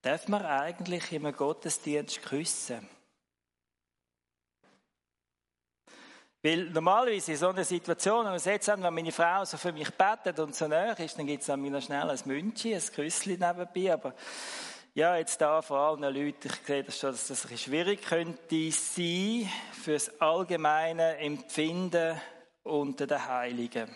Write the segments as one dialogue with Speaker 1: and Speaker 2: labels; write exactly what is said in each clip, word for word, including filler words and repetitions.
Speaker 1: Darf man eigentlich im Gottesdienst küssen? Weil normalerweise in so einer Situation, wenn jetzt wenn meine Frau so für mich betet und so näher ist, dann gibt es an mir noch schnell ein Münchi, ein Küsschen nebenbei. Aber ja, jetzt da vor allem Leuten, ich sehe das schon, dass das ein bisschen schwierig könnte sein für das allgemeine Empfinden unter den Heiligen.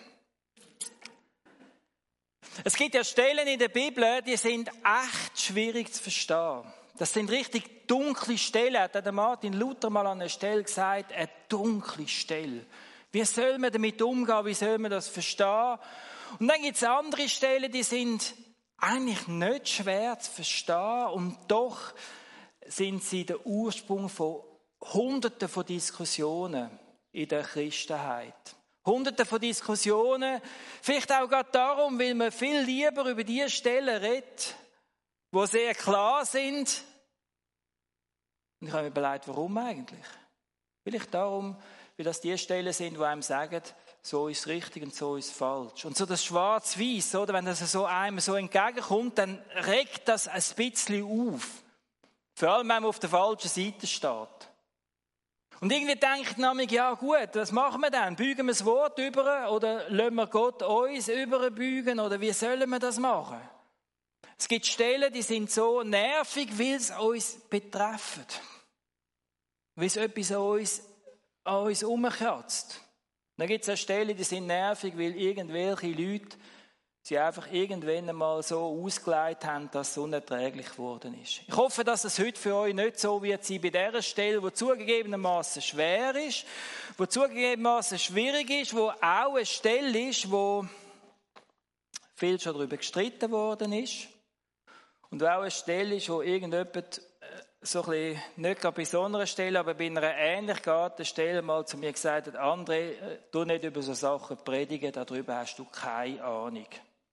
Speaker 1: Es gibt ja Stellen in der Bibel, die sind echt schwierig zu verstehen. Das sind richtig dunkle Stellen. Hat der Martin Luther mal an einer Stelle gesagt, eine dunkle Stelle. Wie soll man damit umgehen? Wie soll man das verstehen? Und dann gibt es andere Stellen, die sind eigentlich nicht schwer zu verstehen. Und doch sind sie der Ursprung von Hunderten von Diskussionen in der Christenheit. Hunderte von Diskussionen, vielleicht auch gerade darum, weil man viel lieber über die Stellen redet, die sehr klar sind. Und ich habe mir überlegt, warum eigentlich? Vielleicht darum, weil das die Stellen sind, die einem sagen, so ist richtig und so ist falsch. Und so das Schwarz-Weiß, oder? Wenn das so einem so entgegenkommt, dann regt das ein bisschen auf. Vor allem, wenn man auf der falschen Seite steht. Und irgendwie denkt man, ja gut, was machen wir dann? Bügen wir das Wort über oder lassen wir Gott uns überbeugen oder wie sollen wir das machen? Es gibt Stellen, die sind so nervig, weil es uns betreffen. Weil es etwas an uns, an uns umkratzt. Dann gibt es auch Stellen, die sind nervig, weil irgendwelche Leute sie einfach irgendwann einmal so ausgelegt haben, dass es unerträglich geworden ist. Ich hoffe, dass es heute für euch nicht so wird sein bei dieser Stelle, die zugegebenermaßen schwer ist, die zugegebenermaßen schwierig ist, wo auch eine Stelle ist, wo viel schon darüber gestritten worden ist und wo auch eine Stelle ist, wo irgendjemand so ein bisschen, nicht gerade bei so einer Stelle, aber bei einer ähnlich gearteten Stelle mal zu mir gesagt hat, André, du nicht über so Sachen predigen, darüber hast du keine Ahnung.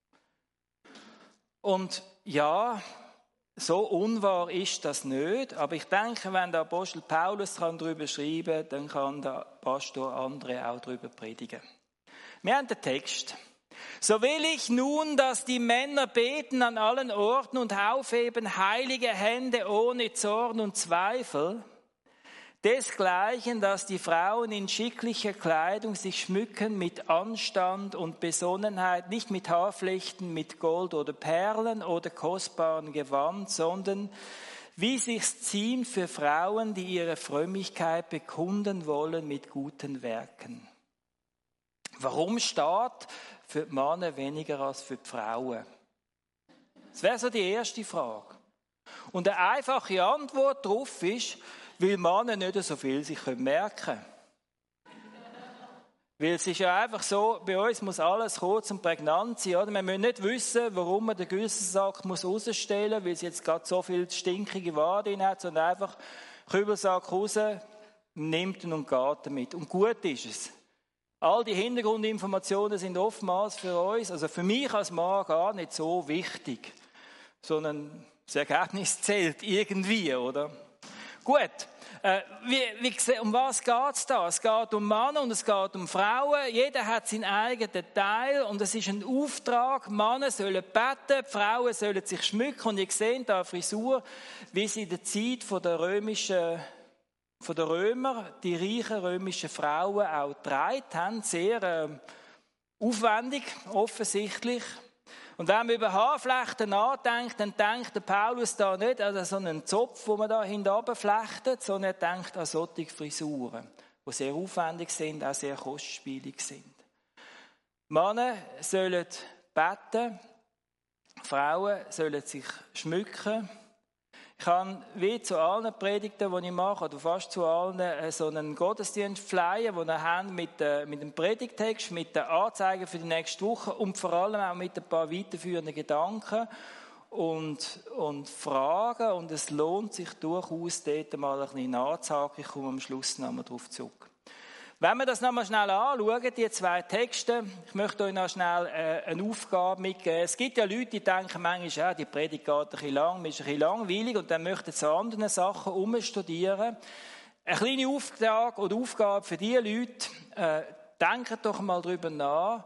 Speaker 1: Und ja, so unwahr ist das nicht, aber ich denke, wenn der Apostel Paulus darüber schreiben kann, dann kann der Pastor André auch darüber predigen. Wir haben den Text. So will ich nun, dass die Männer beten an allen Orten und aufheben heilige Hände ohne Zorn und Zweifel. Desgleichen, dass die Frauen in schicklicher Kleidung sich schmücken mit Anstand und Besonnenheit, nicht mit Haarflechten, mit Gold oder Perlen oder kostbaren Gewand, sondern wie sich's ziemt für Frauen, die ihre Frömmigkeit bekunden wollen mit guten Werken. Warum steht für die Männer weniger als für die Frauen? Das wäre so die erste Frage. Und eine einfache Antwort darauf ist, weil Männer nicht so viel sich merken können. Weil es ist ja einfach so, bei uns muss alles kurz und prägnant sein. Oder? Wir müssen nicht wissen, warum man den Güsselsack muss rausstellen muss, weil es jetzt gerade so viel stinkige Ware drin hat, sondern einfach Kübelsack raus, nimmt ihn und geht damit. Und gut ist es. All die Hintergrundinformationen sind oftmals für uns, also für mich als Mann gar nicht so wichtig, sondern das Ergebnis zählt irgendwie, oder? Gut, äh, wie, wie, um was geht es da? Es geht um Männer und es geht um Frauen. Jeder hat seinen eigenen Teil und es ist ein Auftrag. Männer sollen beten, die Frauen sollen sich schmücken. Und ihr seht da eine Frisur, wie sie in der Zeit von der römischen, von der Römer, die reichen römischen Frauen auch getragen haben. Sehr äh, aufwendig, offensichtlich. Und wenn man über Haarflechten nachdenkt, dann denkt der Paulus da nicht an so einen Zopf, den man da hinten flechtet, sondern er denkt an solche Frisuren, die sehr aufwendig sind, auch sehr kostspielig sind. Männer sollen beten, Frauen sollen sich schmücken. Ich habe wie zu allen Predigten, die ich mache, oder fast zu allen, so einen Gottesdienstflyer, den wir haben mit, äh, mit dem Predigtext, mit den Anzeigen für die nächste Woche und vor allem auch mit ein paar weiterführenden Gedanken und, und Fragen. Und es lohnt sich durchaus, dort mal ein bisschen nachzuhaken. Ich komme am Schluss noch einmal darauf zurück. Wenn wir das noch mal schnell anschauen, die zwei Texte, ich möchte euch noch schnell äh, eine Aufgabe mitgeben. Es gibt ja Leute, die denken manchmal, ja, die Predigt geht ein bisschen lang, ist ein bisschen langweilig und dann möchten sie an anderen Sachen umstudieren. Eine kleine Auftrag oder Aufgabe für diese Leute, äh, denkt doch mal darüber nach,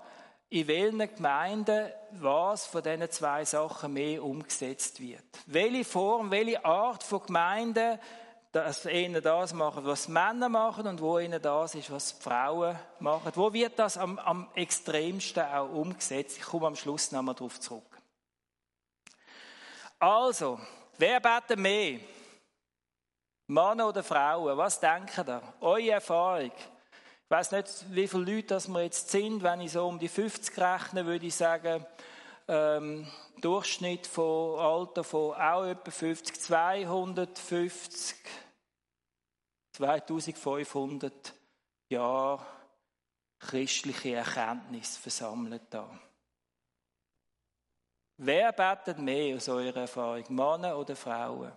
Speaker 1: in welchen Gemeinden was von diesen zwei Sachen mehr umgesetzt wird. Welche Form, welche Art von Gemeinden, dass ihnen das machen, was Männer machen und wo ihnen das ist, was Frauen machen. Wo wird das am, am extremsten auch umgesetzt? Ich komme am Schluss nochmal darauf zurück. Also, wer betet mehr? Männer oder Frauen? Was denken ihr? Eure Erfahrung? Ich weiss nicht, wie viele Leute das wir jetzt sind. Wenn ich so um die fünfzig rechne, würde ich sagen, ähm, Durchschnitt von Alter von auch etwa fünfzig, zweihundertfünfzig, zweitausendfünfhundert Jahre christliche Erkenntnis versammelt da. Wer betet mehr aus eurer Erfahrung? Männer oder Frauen?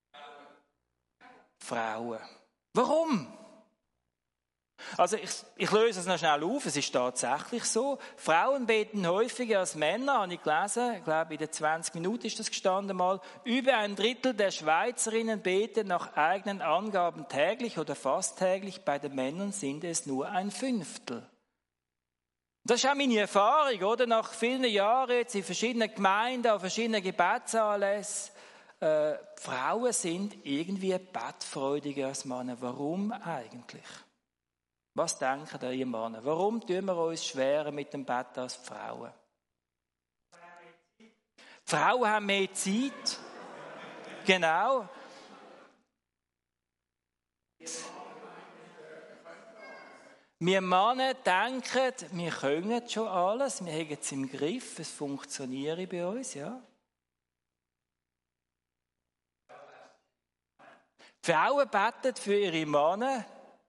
Speaker 1: Frauen. Warum? Also ich, ich löse es noch schnell auf, es ist tatsächlich so. Frauen beten häufiger als Männer, habe ich gelesen, ich glaube in den zwanzig Minuten ist das gestanden mal. Über ein Drittel der Schweizerinnen beten nach eigenen Angaben täglich oder fast täglich, bei den Männern sind es nur ein Fünftel. Das ist auch meine Erfahrung, oder? Nach vielen Jahren jetzt in verschiedenen Gemeinden, an verschiedenen Gebetsanlässen. Äh, Frauen sind irgendwie bettfreudiger als Männer. Warum eigentlich? Was denken da ihr Männer? Warum tun wir uns schwerer mit dem Bett als die Frauen? Die Frauen haben mehr Zeit. Genau. Wir Männer denken, wir können schon alles, wir haben es im Griff, es funktioniert bei uns, ja. Die Frauen beten für ihre Männer,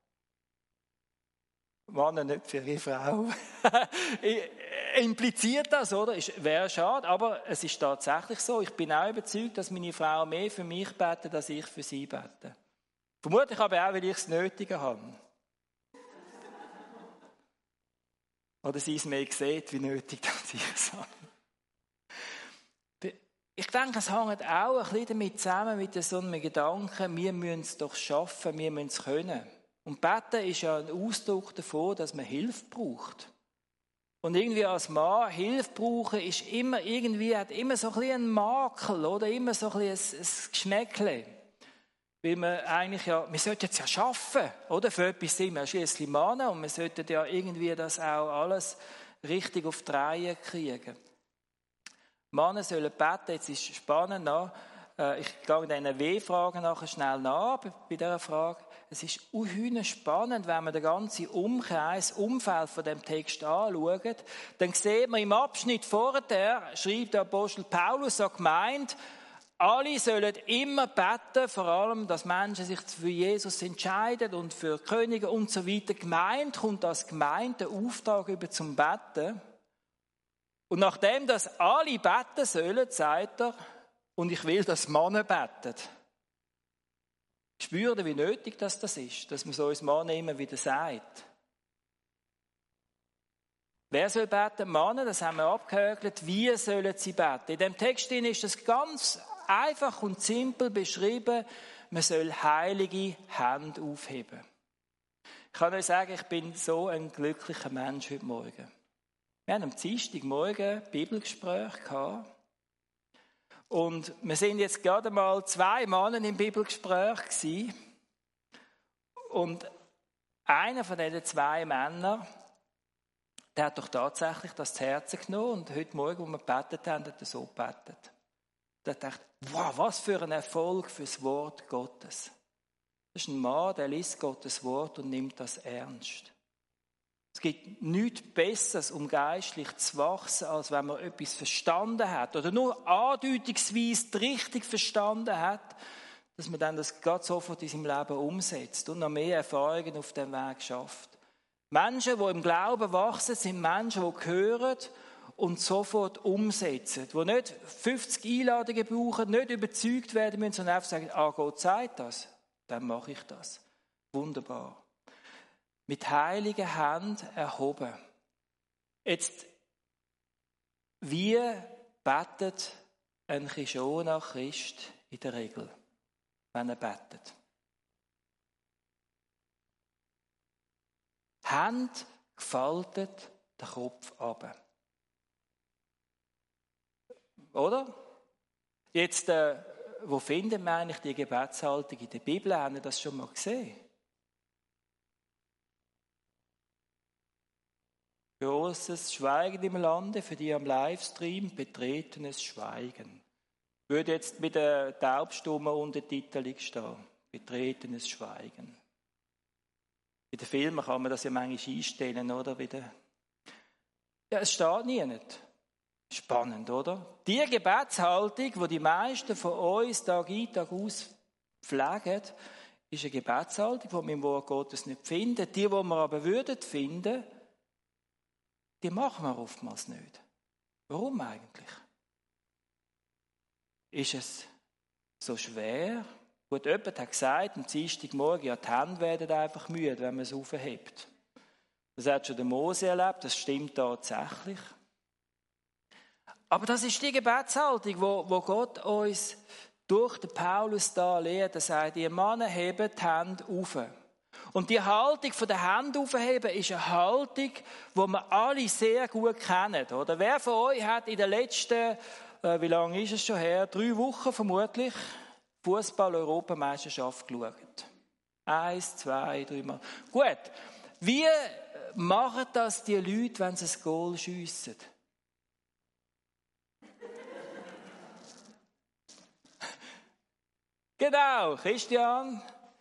Speaker 1: Männer nicht für ihre Frau. Impliziert das, oder? Wäre schade, aber es ist tatsächlich so. Ich bin auch überzeugt, dass meine Frau mehr für mich betet, als ich für sie bete. Vermutlich aber auch, weil ich es nötiger habe. Oder sie es mehr sieht, wie nötig dass ich es habe. Ich denke, es hängt auch ein bisschen damit zusammen, mit so einem Gedanken, wir müssen es doch schaffen, wir müssen es können. Und Beten ist ja ein Ausdruck davon, dass man Hilfe braucht. Und irgendwie als Mann Hilfe brauchen ist immer irgendwie, hat immer so ein bisschen einen Makel, oder? Immer so ein bisschen ein, ein Geschmäckle. Weil man eigentlich ja, wir sollten es ja schaffen, oder? Für etwas sind wir schliesslich Männer und wir sollten ja irgendwie das auch alles richtig auf die Reihe kriegen. Männer sollen beten, jetzt ist es spannend nach. Ich gehe diesen W-Fragen nachher schnell nach, bei dieser Frage. Es ist unheimlich spannend, wenn man den ganzen Umkreis, Umfeld von dem Text anschaut. Dann sieht man im Abschnitt vorher, schreibt der Apostel Paulus an die Gemeinde, alle sollen immer beten, vor allem, dass Menschen sich für Jesus entscheiden und für Könige und so weiter. Die Gemeinde kommt als Gemeinde den Auftrag über zum Beten. Und nachdem das alle beten sollen, sagt er, und ich will, dass Männer beten. Spürt ihr, wie nötig das, das ist, dass man so uns Männer immer wieder sagt. Wer soll beten? Männer, das haben wir abgehökelt. Wie sollen sie beten? In dem Text ist das ganz einfach und simpel beschrieben. Man soll heilige Hände aufheben. Ich kann euch sagen, ich bin so ein glücklicher Mensch heute Morgen. Wir haben am Dienstagmorgen Bibelgespräch gehabt. Und wir sind jetzt gerade mal zwei Männer im Bibelgespräch gewesen. Und einer von diesen zwei Männern, der hat doch tatsächlich das zu Herzen genommen. Und heute Morgen, als wir gebetet haben, hat er so gebetet. Der dachte, wow, was für ein Erfolg für das Wort Gottes. Das ist ein Mann, der liest Gottes Wort und nimmt das ernst. Es gibt nichts Besseres, um geistlich zu wachsen, als wenn man etwas verstanden hat oder nur andeutungsweise richtig verstanden hat, dass man dann das gerade sofort in seinem Leben umsetzt und noch mehr Erfahrungen auf dem Weg schafft. Menschen, die im Glauben wachsen, sind Menschen, die hören und sofort umsetzen, die nicht fünfzig Einladungen brauchen, nicht überzeugt werden müssen, sondern einfach sagen, ah, Gott sagt das, dann mache ich das. Wunderbar. Mit heiligen Händen erhoben. Jetzt, wie betet ein Kishona Christ in der Regel, wenn er betet? Hände gefaltet, der Kopf runter. oder? Jetzt, äh, wo finden wir eigentlich die Gebetshaltung in der Bibel? Haben wir das schon mal gesehen? Großes Schweigen im Lande, für die am Livestream betretenes Schweigen. Würde jetzt mit der taubstummen Untertitel stehen. Betretenes Schweigen. Bei den Filmen kann man das ja manchmal einstellen, oder? Wieder. Ja, es steht nie nicht. Spannend, oder? Die Gebetshaltung, die die meisten von uns Tag ein, Tag aus pflegen, ist eine Gebetshaltung, die wir im Wort Gottes nicht finden. Die, die wir aber würden finden, die machen wir oftmals nicht. Warum eigentlich? Ist es so schwer? Gut, jemand hat gesagt, am Dienstagmorgen, ja, die Hände werden einfach müde, wenn man es aufhebt. Das hat schon der Mose erlebt, das stimmt tatsächlich. Aber das ist die Gebetshaltung, wo, wo Gott uns durch den Paulus da lehrt. Er sagt, ihr Männer heben die Hände auf. Und die Haltung von der Hände aufheben ist eine Haltung, die wir alle sehr gut kennen. Oder? Wer von euch hat in den letzten, äh, wie lange ist es schon her, drei Wochen vermutlich, Fußball-Europameisterschaft geschaut? Eins, zwei, dreimal. Gut, wie machen das die Leute, wenn sie ein Goal schiessen? Genau, Christian.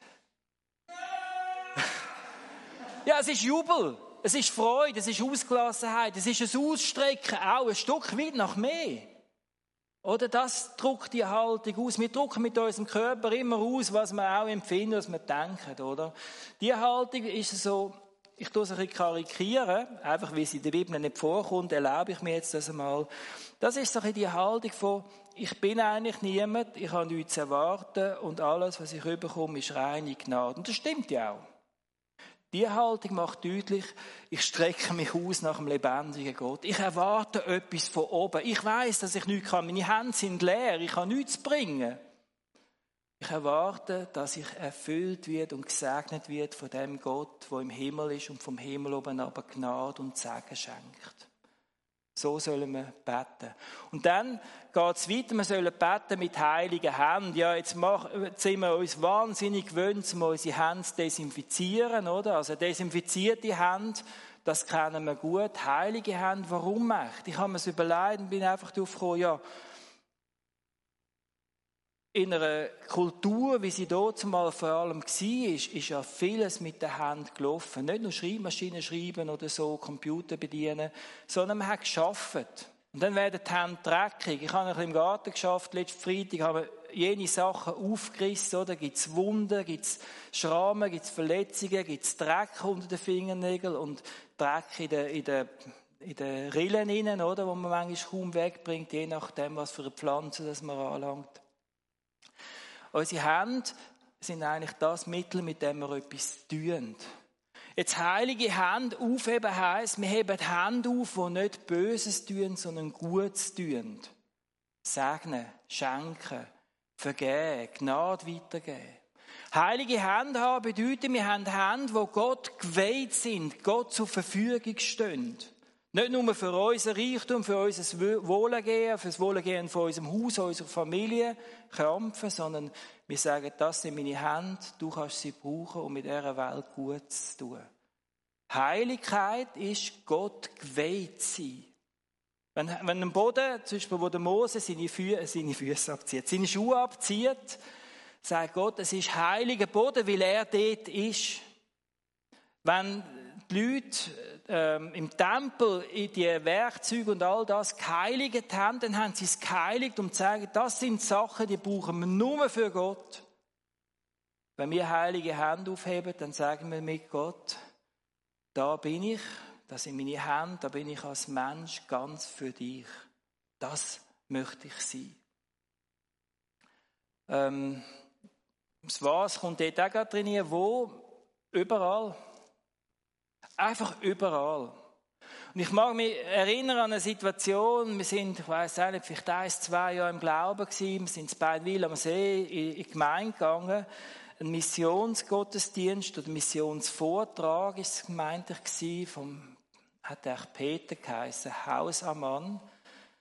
Speaker 1: Ja, es ist Jubel, es ist Freude, es ist Ausgelassenheit, es ist ein Ausstrecken, auch ein Stück weit nach mehr. Oder das drückt die Haltung aus. Wir drücken mit unserem Körper immer aus, was wir auch empfinden, was wir denken, oder? Die Haltung ist so, ich tue es ein bisschen karikieren, einfach weil es in der Bibel nicht vorkommt, erlaube ich mir jetzt das einmal. Das ist so ein bisschen die Haltung von, ich bin eigentlich niemand, ich habe nichts zu erwarten und alles, was ich bekomme, ist reine Gnade. Und das stimmt ja auch. Die Haltung macht deutlich, ich strecke mich aus nach dem lebendigen Gott. Ich erwarte etwas von oben. Ich weiß, dass ich nichts kann. Meine Hände sind leer. Ich kann nichts bringen. Ich erwarte, dass ich erfüllt wird und gesegnet wird von dem Gott, der im Himmel ist und vom Himmel oben aber Gnade und Segen schenkt. So sollen wir beten. Und dann geht es weiter, wir sollen beten mit heiligen Händen. Ja, jetzt, machen, jetzt sind wir uns wahnsinnig gewöhnt, um unsere Hände zu desinfizieren, oder? Also desinfizierte Hände, das kennen wir gut. Heilige Hände, warum echt? Ich habe mir es überlegt und bin einfach darauf gekommen, ja, in einer Kultur, wie sie dort mal vor allem war, ist, ist ja vieles mit der Hand gelaufen. Nicht nur Schreibmaschinen schreiben oder so, Computer bedienen, sondern man hat gearbeitet. Und dann werden die Hände dreckig. Ich habe ein bisschen im Garten geschafft, letzten Freitag habe jene Sachen aufgerissen, oder? Gibt es Wunden, gibt es Schrammen, gibt es Verletzungen, gibt es Dreck unter den Fingernägeln und Dreck in den, in den, in den Rillen innen, oder? Wo man manchmal kaum wegbringt, je nachdem, was für eine Pflanze das man anlangt. Unsere Hände sind eigentlich das Mittel, mit dem wir etwas tun. Jetzt heilige Hände aufheben heisst, wir heben die Hände auf, die nicht Böses tun, sondern Gutes tun. Segnen, schenken, vergeben, Gnade weitergeben. Heilige Hände haben bedeutet, wir haben Hände, die Gott geweiht sind, Gott zur Verfügung stehen. Nicht nur für unser Reichtum, für unser Wohlergehen, für das Wohlergehen von unserem Haus, unserer Familie krampfen, sondern wir sagen, das sind meine Hände, du kannst sie brauchen, um mit dieser Welt gut zu tun. Heiligkeit ist Gott geweiht sein. Wenn, wenn ein Boden, zum Beispiel wo der Mose seine, Fü- seine Füße abzieht, seine Schuhe abzieht, sagt Gott, es ist heiliger Boden, weil er dort ist. Wenn die Leute ähm, im Tempel die Werkzeuge und all das geheiligt haben, dann haben sie es geheiligt, um zu sagen, das sind Sachen, die brauchen wir nur für Gott. Wenn wir heilige Hände aufheben, dann sagen wir mit Gott, da bin ich, das sind meine Hände, da bin ich als Mensch ganz für dich. Das möchte ich sein. Ähm, das Was kommt dort auch gerade drin, wo? Überall. Einfach überall. Und ich mag mich erinnern an eine Situation, wir sind, ich weiss auch nicht, vielleicht ein, zwei Jahre im Glauben gewesen, wir sind in Beinwil am See in die Gemeinde gegangen, ein Missionsgottesdienst oder Missionsvortrag ist es gemeint gewesen, vom, hat der Peter geheißen, Haus am Mann.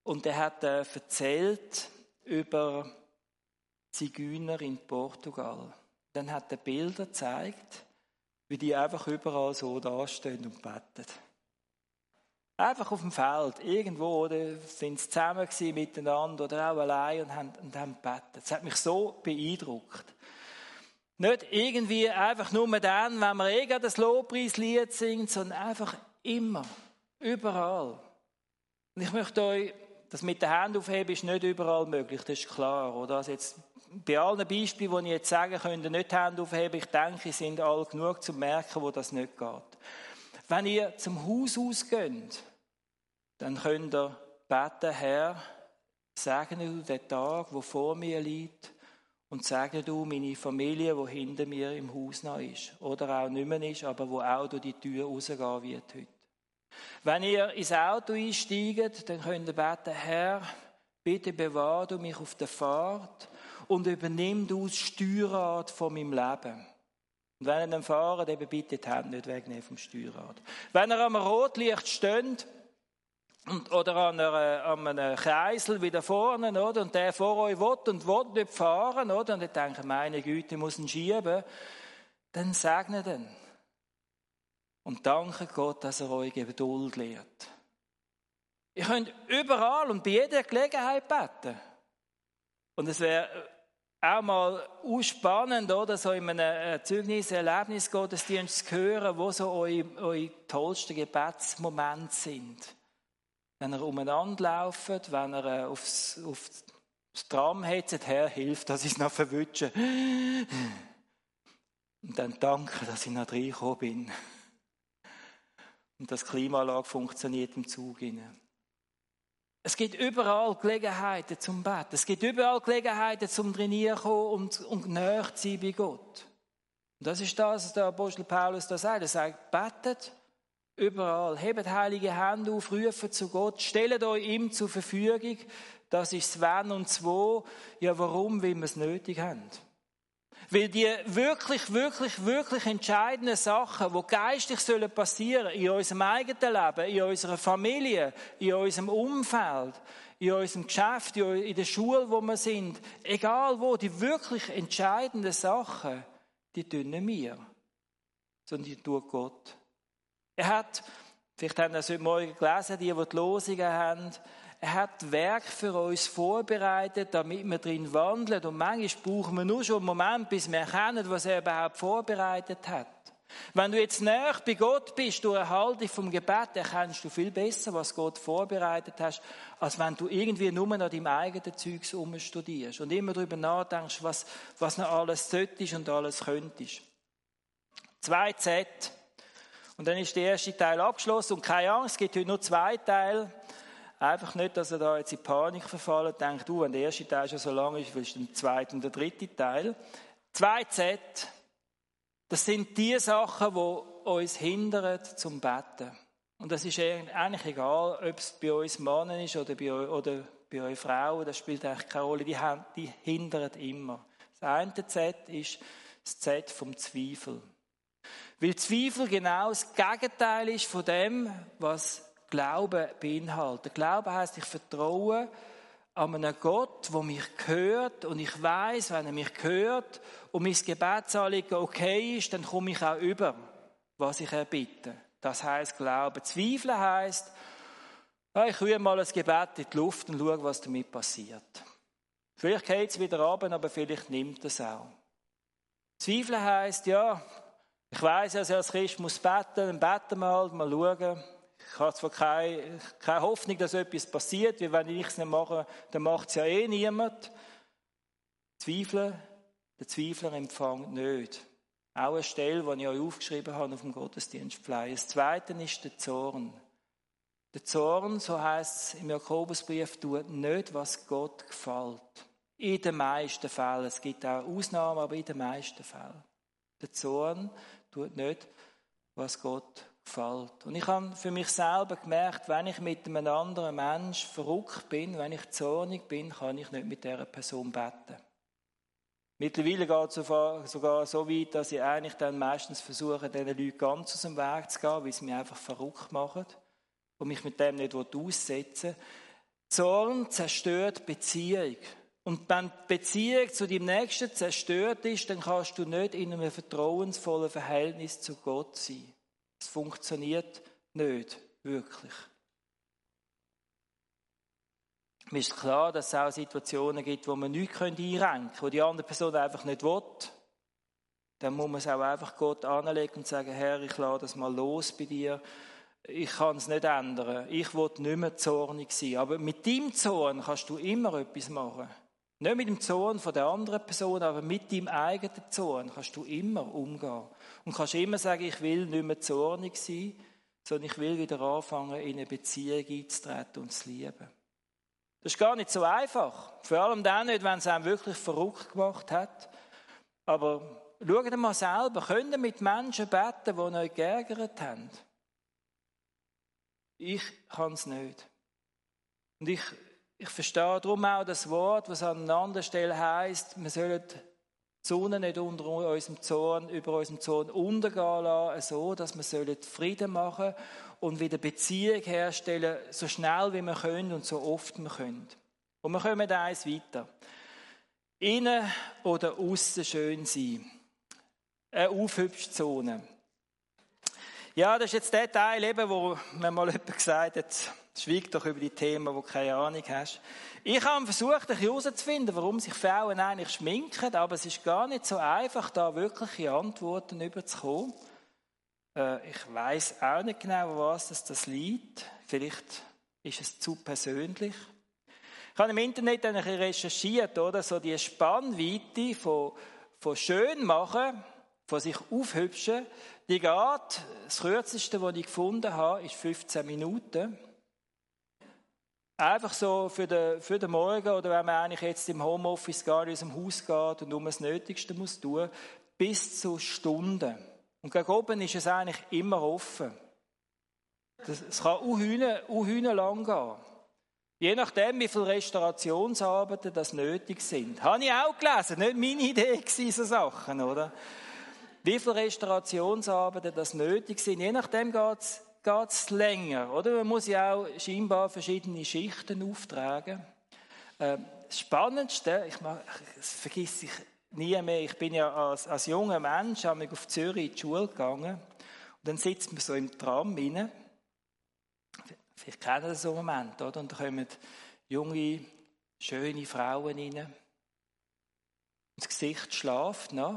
Speaker 1: Und er hat äh, erzählt über Zigeuner in Portugal. Dann hat er Bilder gezeigt, wie die einfach überall so dastehen und beten. Einfach auf dem Feld, irgendwo, oder sind sie zusammen gewesen, miteinander oder auch allein und haben, und haben gebetet. Das hat mich so beeindruckt. Nicht irgendwie einfach nur dann, wenn man eh das Lobpreislied singt, sondern einfach immer, überall. Und ich möchte euch, das mit den Händen aufheben ist nicht überall möglich, das ist klar. Oder? Also jetzt, bei allen Beispielen, die ich jetzt sagen könnte, nicht die Hände aufheben, ich denke, sind alle genug zu merken, wo das nicht geht. Wenn ihr zum Haus ausgeht, dann könnt ihr beten, Herr, segne du den Tag, der vor mir liegt, und segne du meine Familie, die hinter mir im Haus noch ist. Oder auch nicht mehr ist, aber wo auch durch die Tür rausgehen wird heute. Wenn ihr ins Auto einsteigt, dann könnt ihr beten, Herr, bitte bewahre du mich auf der Fahrt und übernimm du das Steuerrad von meinem Leben. Und wenn ihr dann fahrt, eben bitte die Hände nicht wegnehmen vom Steuerrad. Wenn ihr am Rotlicht steht, und, oder an, einer, an einem Kreisel wieder vorne, oder, und der vor euch will und will nicht fahren, oder, und ihr denkt, meine Güte, ich muss ihn schieben, dann segnet ihn. Und danke Gott, dass er euch Geduld lehrt. Ihr könnt überall und bei jeder Gelegenheit beten. Und es wäre auch mal spannend, oder, so in einem Zeugnis, Erlebnis Gottesdienst zu hören, wo so eure, eure tollsten Gebetsmomente sind. Wenn ihr umeinander lauft, wenn ihr aufs, aufs Tram hetzt, Herr, hilf, dass ich es noch verwünsche. Und dann danke, dass ich noch reingekommen bin. Und dass die Klimaanlage funktioniert im Zug. Es gibt überall Gelegenheiten zum Beten. Es gibt überall Gelegenheiten zum Trainieren kommen und, und näher zu sein bei Gott. Und das ist das, was der Apostel Paulus da sagt. Er sagt, betet überall. Hebt heilige Hände auf, rufen zu Gott. Stellt euch ihm zur Verfügung. Das ist das Wenn und das Wo. Ja, warum? Weil wir es nötig haben. Weil die wirklich, wirklich, wirklich entscheidenden Sachen, die geistlich sollen passieren, in unserem eigenen Leben, in unserer Familie, in unserem Umfeld, in unserem Geschäft, in der Schule, wo wir sind, egal wo, die wirklich entscheidenden Sachen, die tun nicht wir, sondern die tut Gott. Er hat, vielleicht haben das heute Morgen gelesen, die, die die Losungen haben, er hat Werk für uns vorbereitet, damit wir drin wandeln. Und manchmal brauchen wir nur schon einen Moment, bis wir erkennen, was er überhaupt vorbereitet hat. Wenn du jetzt näher bei Gott bist, durch eine Haltung vom Gebet, erkennst du viel besser, was Gott vorbereitet hat, als wenn du irgendwie nur nach deinem eigenen Zeugs umstudierst und immer darüber nachdenkst, was, was noch alles solltest und alles könntest. Zwei Z. Und dann ist der erste Teil abgeschlossen. Und keine Angst, es gibt heute nur zwei Teile. Einfach nicht, dass er da jetzt in Panik verfallen und denkt, du, wenn der erste Teil schon so lang ist, willst du den zweiten und den dritten Teil. zwei Z, das sind die Sachen, die uns hindern zum Beten. Und das ist eigentlich egal, ob es bei uns Mann ist oder bei euch, oder bei euch Frauen, das spielt eigentlich keine Rolle, die, die hindern immer. Das eine Z ist das Z vom Zweifel. Weil Zweifel genau das Gegenteil ist von dem, was Glauben beinhaltet. Glauben heisst, ich vertraue an einen Gott, der mich hört und ich weiss, wenn er mich hört und mein Gebetsanliegen okay ist, dann komme ich auch über, was ich erbitte. Das heisst Glauben. Zweifeln heisst, ich rühre mal ein Gebet in die Luft und schaue, was damit passiert. Vielleicht geht es wieder runter, aber vielleicht nimmt es auch. Zweifeln heisst, ja, ich weiss ja, als Christ muss beten, dann beten wir halt, mal schauen. Ich habe zwar keine, keine Hoffnung, dass etwas passiert, weil wenn ich es nicht mache, dann macht es ja eh niemand. Zweifeln, der Zweifler empfängt nicht. Auch eine Stelle, die ich euch aufgeschrieben habe auf dem Gottesdienstflyer. Das Zweite ist der Zorn. Der Zorn, so heisst es im Jakobusbrief, tut nicht, was Gott gefällt. In den meisten Fällen. Es gibt auch Ausnahmen, aber in den meisten Fällen. Der Zorn tut nicht, was Gott gefällt. Gefällt. Und ich habe für mich selber gemerkt, wenn ich mit einem anderen Menschen verrückt bin, wenn ich zornig bin, kann ich nicht mit dieser Person beten. Mittlerweile geht es sogar so weit, dass ich eigentlich dann meistens versuche, diesen Leuten ganz aus dem Weg zu gehen, weil sie mich einfach verrückt machen und mich mit dem nicht aussetzen will. Zorn zerstört Beziehung. Und wenn die Beziehung zu deinem Nächsten zerstört ist, dann kannst du nicht in einem vertrauensvollen Verhältnis zu Gott sein. Es funktioniert nicht wirklich. Mir ist klar, dass es auch Situationen gibt, wo man nichts einrenken kann, wo die andere Person einfach nicht will. Dann muss man es auch einfach Gott anlegen und sagen, Herr, ich lasse das mal los bei dir. Ich kann es nicht ändern. Ich will nicht mehr zornig sein. Aber mit deinem Zorn kannst du immer etwas machen. Nicht mit dem Zorn von der anderen Person, aber mit deinem eigenen Zorn kannst du immer umgehen. Und kannst immer sagen, ich will nicht mehr zornig sein, sondern ich will wieder anfangen, in eine Beziehung einzutreten und zu lieben. Das ist gar nicht so einfach. Vor allem dann nicht, wenn es einem wirklich verrückt gemacht hat. Aber schaut mal selber, könnt ihr mit Menschen beten, die euch geärgert haben? Ich kann es nicht. Und ich, ich verstehe darum auch das Wort, was an einer anderen Stelle heisst, wir sollen die Sonne nicht unter unserem Zorn, über unserem Zorn untergehen lassen, so, dass wir Frieden machen und wieder Beziehung herstellen, so schnell wie wir können und so oft wir können. Und wir kommen eins weiter. Innen oder aussen schön sein. Eine Aufhübschzone. Ja, das ist jetzt der Teil, eben, wo mir mal jemand gesagt hat, schweig doch über die Themen, wo du keine Ahnung hast. Ich habe versucht, ein bisschen herauszufinden, warum sich Frauen eigentlich schminken, aber es ist gar nicht so einfach, da wirkliche Antworten überzukommen. Äh, ich weiss auch nicht genau, was das, das liegt. Vielleicht ist es zu persönlich. Ich habe im Internet ein bisschen recherchiert, oder? So die Spannweite von, von schön machen, von sich aufhübschen, die geht, das kürzeste, was ich gefunden habe, ist fünfzehn Minuten. Einfach so für den, für den Morgen, oder wenn man eigentlich jetzt im Homeoffice gar nicht aus dem Haus geht und nur das Nötigste muss tun, bis zu Stunden. Und gegen oben ist es eigentlich immer offen. Das, es kann unhühne lang gehen. Je nachdem, wie viele Restaurationsarbeiten das nötig sind. Habe ich auch gelesen, nicht meine Idee gewesen, so Sachen, oder? Wie viele Restaurationsarbeiten das nötig sind, je nachdem geht es länger, oder? Man muss ja auch scheinbar verschiedene Schichten auftragen. Ähm, das Spannendste, ich mach, das vergesse ich nie mehr, ich bin ja als, als junger Mensch auf Zürich in die Schule gegangen und dann sitzt man so im Tram rein. Vielleicht kennen Sie so einen Moment, oder? Und da kommen junge, schöne Frauen rein. Das Gesicht schlaft noch.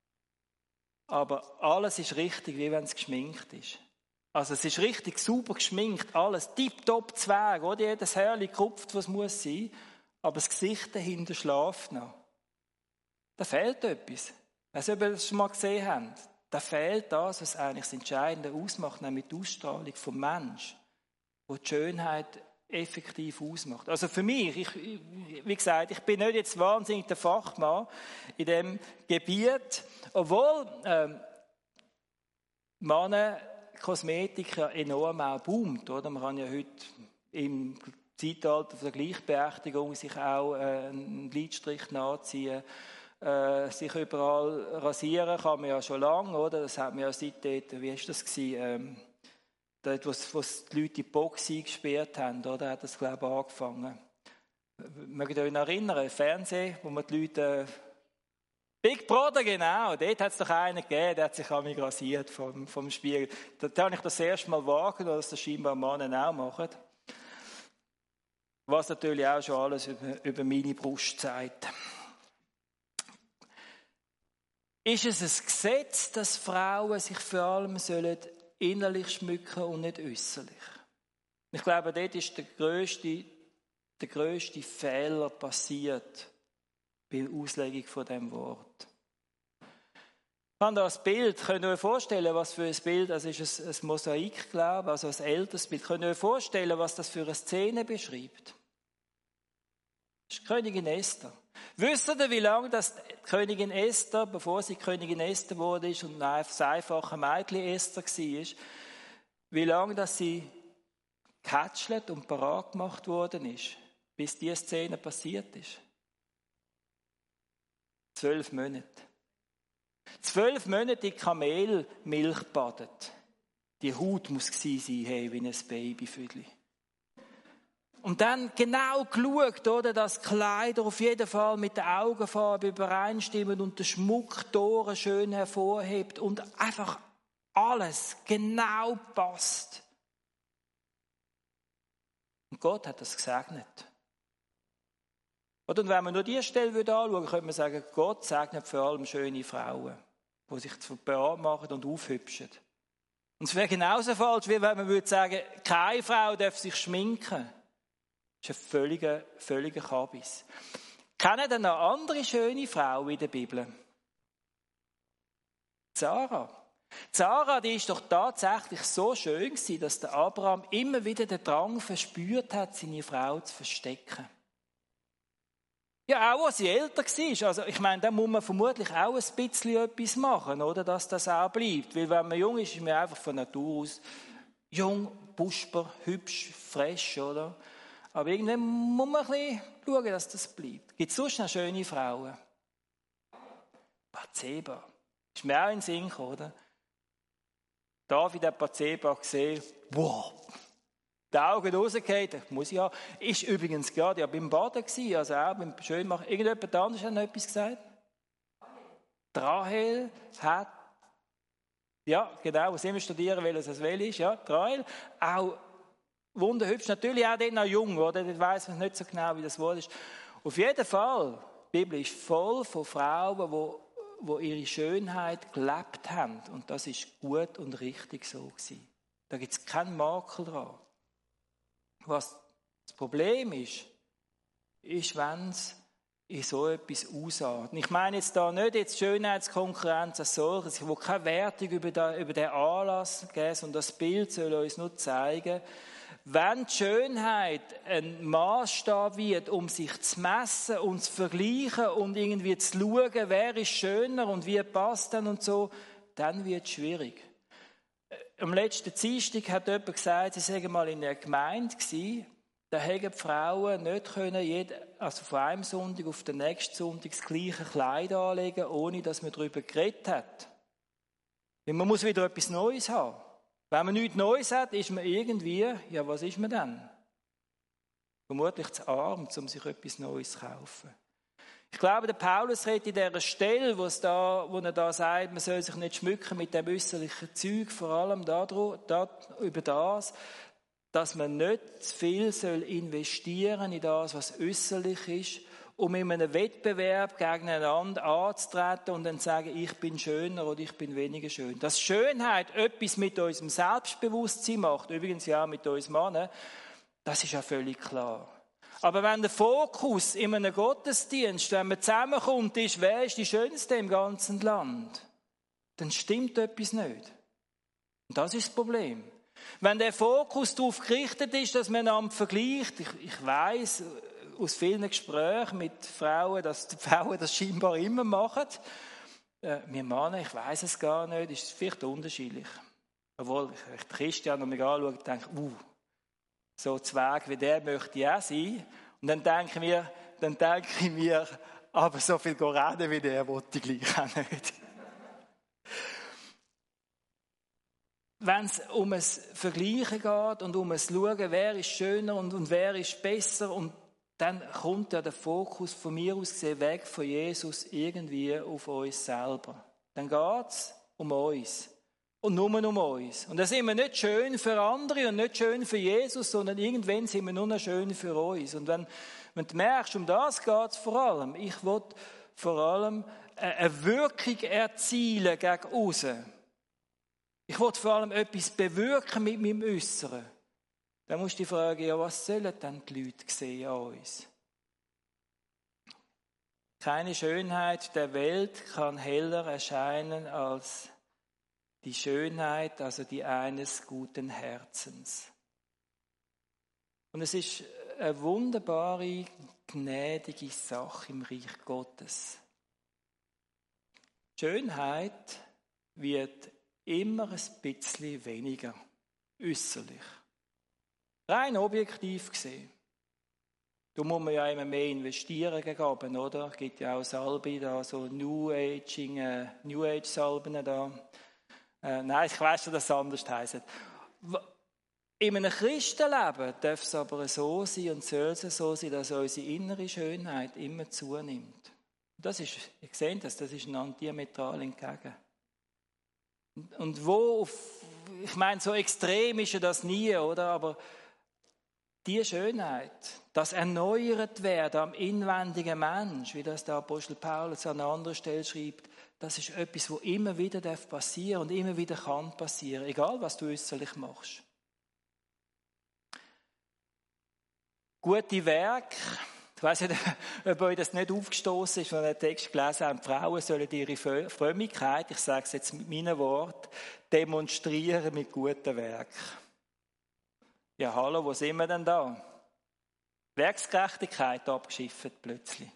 Speaker 1: Aber alles ist richtig, wie wenn es geschminkt ist. Also es ist richtig sauber geschminkt, alles tipptopp Zweig, oder? Jedes Härchen gekupft, was muss sein. Aber das Gesicht dahinter schlaft noch. Da fehlt etwas. Weißt du, ob ihr das schon mal gesehen habt? Da fehlt das, was eigentlich das Entscheidende ausmacht, nämlich die Ausstrahlung vom Mensch, wo die Schönheit effektiv ausmacht. Also für mich, ich, wie gesagt, ich bin nicht jetzt wahnsinnig der Fachmann in dem Gebiet, obwohl ähm, Männer Kosmetik ja enorm auch boomt, oder? Man kann ja heute im Zeitalter der Gleichberechtigung sich auch äh, einen Lidstrich nachziehen, äh, sich überall rasieren kann man ja schon lange, oder? Das hat man ja seit dort, wie war das gewesen? Ähm, dort, wo die Leute in die Box eingesperrt haben, oder? Hat das, glaube ich, angefangen. Mögt ihr euch noch erinnern, im Fernsehen, wo man die Leute... Äh, Big Brother, genau. Dort hat es doch einen gegeben, der hat sich an mich rasiert vom, vom Spiegel. Da, da habe ich das erste Mal wahrgenommen, dass das scheinbar Männer auch machen. Was natürlich auch schon alles über, über meine Brust sagt. Ist es ein Gesetz, dass Frauen sich vor allem sollen innerlich schmücken und nicht äußerlich? Ich glaube, dort ist der grösste, der grösste Fehler passiert bei der Auslegung von dem Wort. Ich habe da ein Bild, könnt ihr euch vorstellen, was für ein Bild, das ist ein, ein Mosaik, glaube ich, also ein älteres Bild. Könnt ihr euch vorstellen, was das für eine Szene beschreibt? Das ist die Königin Esther. Wisst ihr, wie lange das die Königin Esther, bevor sie Königin Esther wurde und ein einfacher Mädchen Esther war, wie lange dass sie gehätschelt und parat gemacht worden ist, bis diese Szene passiert ist? Zwölf Monate. Zwölf Monate in Kamelmilch badet. Die Haut muss gewesen sein, hey, wie ein Babyvögel. Und dann genau geschaut, oder, dass die Kleider auf jeden Fall mit der Augenfarbe übereinstimmen und der Schmuck die Ohren schön hervorhebt und einfach alles genau passt. Und Gott hat das gesegnet. Und wenn man nur diese Stelle anschauen würde, könnte man sagen, Gott segnet vor allem schöne Frauen, die sich zu Beat machen und aufhübschen. Und es wäre genauso falsch, wie wenn man würde sagen, keine Frau darf sich schminken. Das ist ein völliger, völliger Kabis. Kennen denn noch andere schöne Frauen in der Bibel? Sarah. Sarah, die ist doch tatsächlich so schön gewesen, dass der Abraham immer wieder den Drang verspürt hat, seine Frau zu verstecken. Ja, auch als sie älter war. Also, ich meine, da muss man vermutlich auch ein bisschen etwas machen, oder? Dass das auch bleibt. Weil wenn man jung ist, ist man einfach von Natur aus jung, busper, hübsch, fresh, oder? Aber irgendwann muss man ein bisschen schauen, dass das bleibt. Gibt es sonst noch schöne Frauen? Bathseba. Ist mir auch in den Sinn gekommen, oder? David hat Bathseba gesehen. Wow! Die Augen rausgefallen, muss ich haben. Ist übrigens gerade ja beim Baden gewesen, also auch beim Schönmachen. Irgendjemand anderes hat noch etwas gesagt? Rahel hat, ja, genau, was immer studieren will, was es will ist, ja, Rahel, auch wunderhübsch, natürlich auch dort noch jung, oder? Ich weiss nicht so genau, wie das Wort ist. Auf jeden Fall, die Bibel ist voll von Frauen, die, die ihre Schönheit gelebt haben. Und das ist gut und richtig so gewesen. Da gibt es keinen Makel dran. Was das Problem ist, ist, wenn es in so etwas ausartet. Ich meine jetzt da nicht jetzt Schönheitskonkurrenz als solches, wo keine Wertung über den, über den Anlass gibt, und das Bild soll uns nur zeigen, wenn die Schönheit ein Maßstab wird, um sich zu messen und zu vergleichen und irgendwie zu schauen, wer ist schöner und wie passt dann und so, dann wird es schwierig. Am letzten Dienstag hat jemand gesagt, sie seien mal in einer Gemeinde gewesen, da haben die Frauen nicht können, jede, also von einem Sonntag auf den nächsten Sonntag das gleiche Kleid anlegen, ohne dass man darüber geredet hat. Weil man muss wieder etwas Neues haben. Wenn man nichts Neues hat, ist man irgendwie, ja, was ist man dann? Vermutlich zu arm, um sich etwas Neues zu kaufen. Ich glaube, der Paulus redet in dieser Stelle, wo, es da, wo er da sagt, man soll sich nicht schmücken mit dem äußerlichen Zeug, vor allem da, da, über das, dass man nicht zu viel soll investieren in das, was äußerlich ist, um in einem Wettbewerb gegeneinander anzutreten und dann zu sagen, ich bin schöner oder ich bin weniger schön. Dass Schönheit etwas mit unserem Selbstbewusstsein macht, übrigens ja mit uns Männern, das ist ja völlig klar. Aber wenn der Fokus in einem Gottesdienst, wenn man zusammenkommt, ist, wer ist die Schönste im ganzen Land, dann stimmt etwas nicht. Und das ist das Problem. Wenn der Fokus darauf gerichtet ist, dass man am vergleicht, ich, ich weiss aus vielen Gesprächen mit Frauen, dass die Frauen das scheinbar immer machen. Äh, wir Männer, ich weiss es gar nicht, ist vielleicht unterschiedlich. Obwohl ich den Christian noch mich anschaue und denke, uh, so Zweig wie der möchte ich auch sein. Und dann denke ich mir, dann denke ich mir, aber so viel reden wie der wollte ich gleich auch nicht. Wenn es um ein Vergleichen geht und um ein Schauen, wer ist schöner und, und wer ist besser, und dann kommt ja der Fokus von mir aus gesehen weg von Jesus irgendwie auf uns selber. Dann geht es um uns. Und nur um uns. Und dann sind wir nicht schön für andere und nicht schön für Jesus, sondern irgendwann sind wir nur noch schön für uns. Und wenn, wenn du merkst, um das geht es vor allem. Ich will vor allem eine Wirkung erzielen gegen außen. Ich will vor allem etwas bewirken mit meinem Äußeren. Dann musst du dich fragen, ja, was sollen denn die Leute sehen an uns? Keine Schönheit der Welt kann heller erscheinen als die Schönheit, also die eines guten Herzens. Und es ist eine wunderbare, gnädige Sache im Reich Gottes. Schönheit wird immer ein bisschen weniger äußerlich. Rein objektiv gesehen. Da muss man ja immer mehr investieren gegen oben, oder? Es gibt ja auch Salben da, so New Aging, äh, New Age Salben da. Äh, nein, ich weiss schon, dass es anders heisst. In einem Christenleben darf es aber so sein und soll es so sein, dass unsere innere Schönheit immer zunimmt. Das ist, ihr seht das, das ist einander diametral entgegen. Und wo, auf, ich meine, so extrem ist ja das nie, oder? Aber die Schönheit, das erneuert werden am inwendigen Mensch, wie das der Apostel Paulus an einer anderen Stelle schreibt, das ist etwas, was immer wieder passieren darf und immer wieder kann passieren, egal was du äußerlich machst. Gute Werke, ich weiss nicht, ob euch das nicht aufgestoßen ist, wenn ihr den Text gelesen habt, Frauen sollen ihre Frömmigkeit, ich sage es jetzt mit meinen Worten, demonstrieren mit guten Werken. Ja, hallo, wo sind wir denn da? Werksgerechtigkeit abgeschifft plötzlich.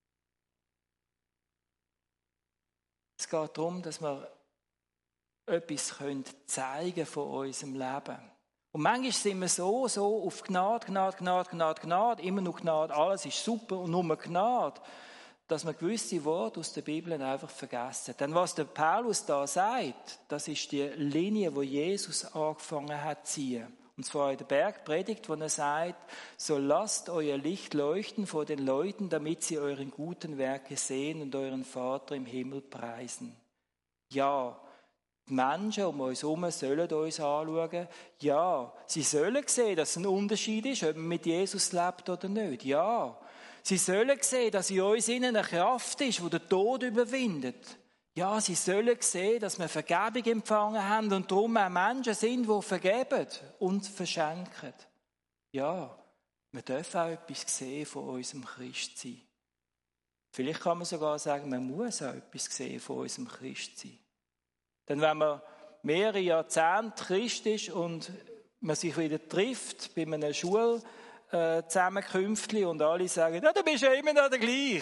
Speaker 1: Es geht darum, dass wir etwas zeigen können von unserem Leben. Und manchmal sind wir so, so auf Gnade, Gnade, Gnade, Gnade, Gnade, immer noch Gnade, alles ist super und nur Gnade, dass wir gewisse Worte aus der Bibel einfach vergessen. Denn was der Paulus da sagt, das ist die Linie, wo Jesus angefangen hat zu ziehen. Und zwar in der Bergpredigt, wo er sagt, so lasst euer Licht leuchten vor den Leuten, damit sie euren guten Werke sehen und euren Vater im Himmel preisen. Ja, die Menschen um uns herum sollen uns anschauen. Ja, sie sollen sehen, dass es ein Unterschied ist, ob man mit Jesus lebt oder nicht. Ja, sie sollen sehen, dass in uns innen eine Kraft ist, die den Tod überwindet. Ja, sie sollen sehen, dass wir Vergebung empfangen haben und darum auch Menschen sind, die vergeben und verschenken. Ja, wir dürfen auch etwas sehen von unserem Christsein. Vielleicht kann man sogar sagen, man muss auch etwas sehen von unserem Christsein. Denn wenn man mehrere Jahrzehnte Christ ist und man sich wieder trifft bei einem Schulzusammenkünftchen und alle sagen, ja, du bist ja immer noch der gleich,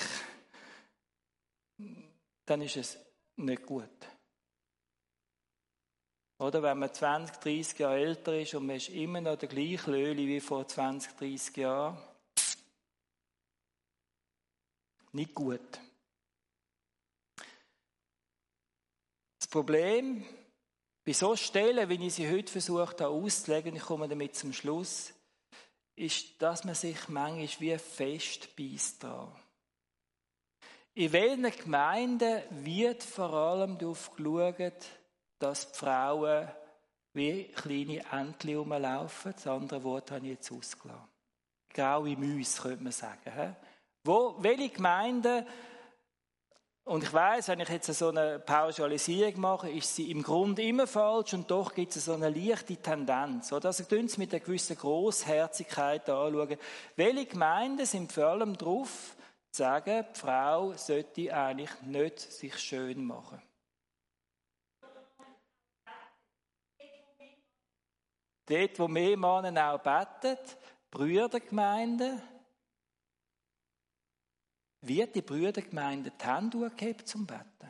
Speaker 1: dann ist es nicht gut. Oder wenn man zwanzig, dreissig Jahre älter ist und man ist immer noch der gleiche Löli wie vor zwanzig, dreissig Jahren, nicht gut. Das Problem bei so Stellen, wie ich sie heute versucht habe auszulegen, ich komme damit zum Schluss, ist, dass man sich manchmal wie festbeißt dran. In welchen Gemeinden wird vor allem darauf geschaut, dass die Frauen wie kleine Entchen rumlaufen? Das andere Wort habe ich jetzt ausgelassen. Graue Mäuse, könnte man sagen. Wo, welche Gemeinden, und ich weiss, wenn ich jetzt so eine Pauschalisierung mache, ist sie im Grunde immer falsch und doch gibt es so eine leichte Tendenz. Oder? Also tun Sie mit einer gewissen Grossherzigkeit anschauen. Welche Gemeinden sind vor allem drauf, sagen, die Frau sollte eigentlich nicht sich schön machen. Dort, wo mehr Männer auch beten, Brüdergemeinden, wird die Brüdergemeinde die Hände gehabt zum Betten?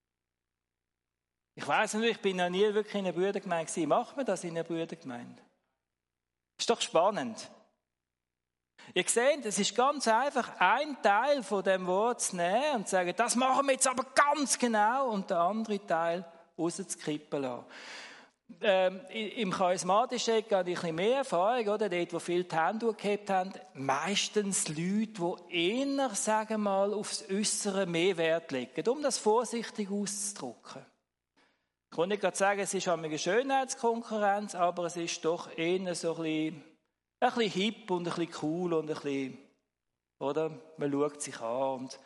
Speaker 1: Ich weiss nicht, ich bin noch nie wirklich in einer Brüdergemeinde gewesen. Macht man das in einer Brüdergemeinde? Ist doch spannend. Ihr seht, es ist ganz einfach, ein Teil von dem Wort zu nehmen und zu sagen, das machen wir jetzt aber ganz genau, und den anderen Teil rauszukippen lassen. Ähm, Im charismatischen Eck habe ich ein bisschen mehr Erfahrung, oder? Dort, wo viele die Hände gehabt haben, meistens Leute, die eher, sagen wir mal, aufs Äußere mehr Wert legen, um das vorsichtig auszudrücken. Ich kann nicht gerade sagen, es ist eine Schönheitskonkurrenz, aber es ist doch eher so ein bisschen, ein bisschen hip und ein bisschen cool und ein bisschen, oder? Man schaut sich an und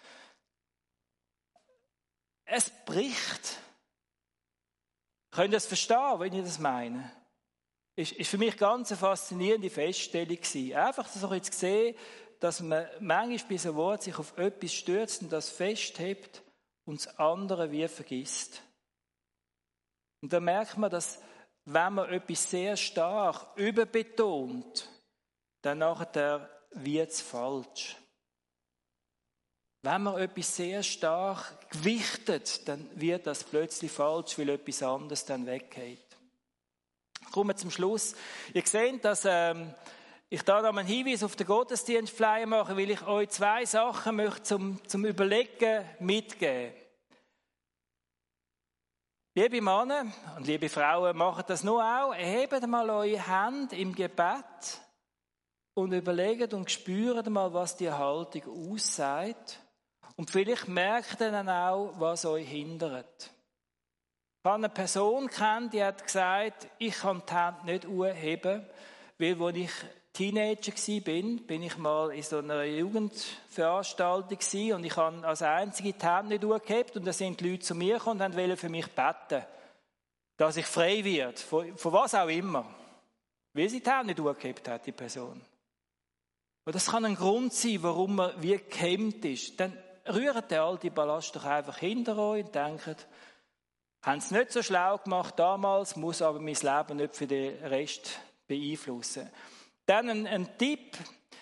Speaker 1: es bricht. Könnt ihr das verstehen, wenn ich das meine? Ist, ist für mich ganz eine faszinierende Feststellung gewesen. Einfach so ein bisschen zu sehen, dass man manchmal bei so einem Wort sich auf etwas stürzt und das festhebt und das andere wie vergisst. Und dann merkt man, dass wenn man etwas sehr stark überbetont, dann nachher wird es falsch. Wenn man etwas sehr stark gewichtet, dann wird das plötzlich falsch, weil etwas anderes dann weggeht. Kommen wir zum Schluss. Ihr seht, dass ähm, ich da noch einen Hinweis auf den Gottesdienstflyer mache, weil ich euch zwei Sachen möchte zum, zum Überlegen mitgeben. Liebe Männer und liebe Frauen, macht das nur auch. Erhebt mal eure Hände im Gebet und überlegt und spürt mal, was die Haltung aussagt. Und vielleicht merkt ihr dann auch, was euch hindert. Ich habe eine Person kennt, die hat gesagt, ich kann die Hände nicht hochheben, weil als ich Teenager war, bin ich mal in so einer Jugendveranstaltung gewesen und ich habe als einzige die Hände nicht hochgehoben und da sind die Leute zu mir gekommen und wollten für mich beten, dass ich frei werde, von, von was auch immer. Weil sie die Hände nicht hochgehoben hat, die Person. Und das kann ein Grund sein, warum man wie gehemmt ist. Dann rührt der alte Ballast doch einfach hinter euch und denkt, haben es nicht so schlau gemacht damals, muss aber mein Leben nicht für den Rest beeinflussen. Dann ein, ein Tipp,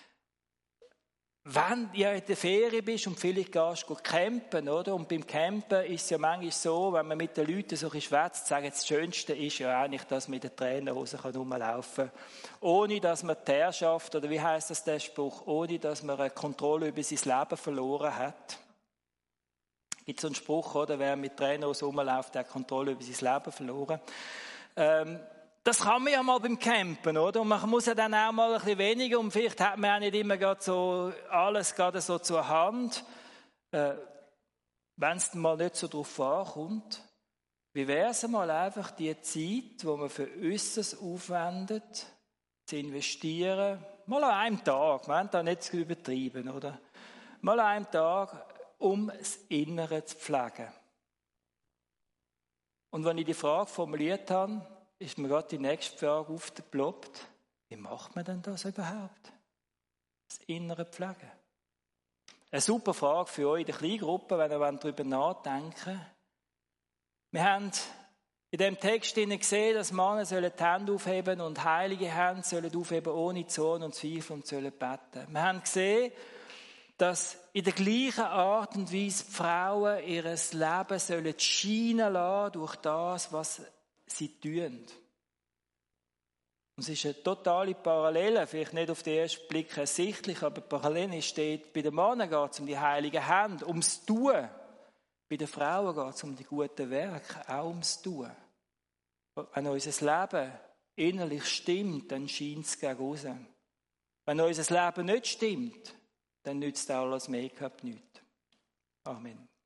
Speaker 1: wenn du in der Ferien bist und vielleicht gehst du campen, oder? Und beim Campen ist es ja manchmal so, wenn man mit den Leuten so ein bisschen schwätzt, sagen, das Schönste ist ja eigentlich, dass man in den Trainerhosen rumlaufen kann. Ohne, dass man die Herrschaft, oder wie heisst das der Spruch, ohne, dass man eine Kontrolle über sein Leben verloren hat. Es gibt so einen Spruch, oder? Wer mit Trainerhosen rumläuft, der hat Kontrolle über sein Leben verloren. Ähm, Das kann man ja mal beim Campen, oder? Und man muss ja dann auch mal ein bisschen weniger, und vielleicht hat man auch nicht immer gerade so alles gerade so zur Hand. Äh, wenn es dann mal nicht so drauf ankommt, wie wäre es mal einfach die Zeit, die man für Äußeres aufwendet, zu investieren, mal an einem Tag, wir wollen da nicht zu übertreiben, oder? Mal an einem Tag, um das Innere zu pflegen. Und wenn ich die Frage formuliert habe, ist mir gerade die nächste Frage aufgeploppt. Wie macht man denn das überhaupt? Das innere Pflegen. Eine super Frage für euch in der Kleingruppe, wenn ihr darüber nachdenken wollt. Wir haben in diesem Text gesehen, dass Männer die Hände aufheben und heilige Hände sollen aufheben ohne Zorn und Zweifel und sollen beten. Wir haben gesehen, dass in der gleichen Art und Weise die Frauen ihr Leben sollen scheinen lassen durch das, was sie tun. Und es ist eine totale Parallele, vielleicht nicht auf den ersten Blick ersichtlich, aber Parallele steht, bei den Männern geht es um die heiligen Hände, ums Tun. Bei den Frauen geht es um die guten Werke, auch ums Tun. Wenn unser Leben innerlich stimmt, dann scheint es gegen raus. Wenn unser Leben nicht stimmt, dann nützt auch das Make-up nichts. Amen.